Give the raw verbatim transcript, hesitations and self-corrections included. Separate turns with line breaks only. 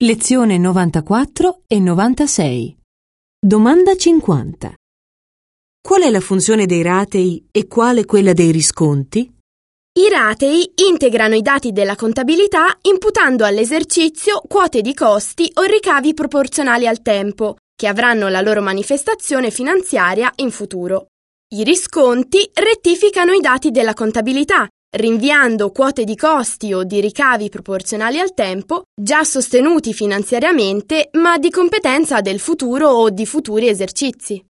Lezione novantaquattro e novantasei. Domanda cinquanta. Qual è la funzione dei ratei e quale quella dei risconti?
I ratei integrano i dati della contabilità imputando all'esercizio quote di costi o ricavi proporzionali al tempo, che avranno la loro manifestazione finanziaria in futuro. I risconti rettificano i dati della contabilità, rinviando quote di costi o di ricavi proporzionali al tempo già sostenuti finanziariamente ma di competenza del futuro o di futuri esercizi.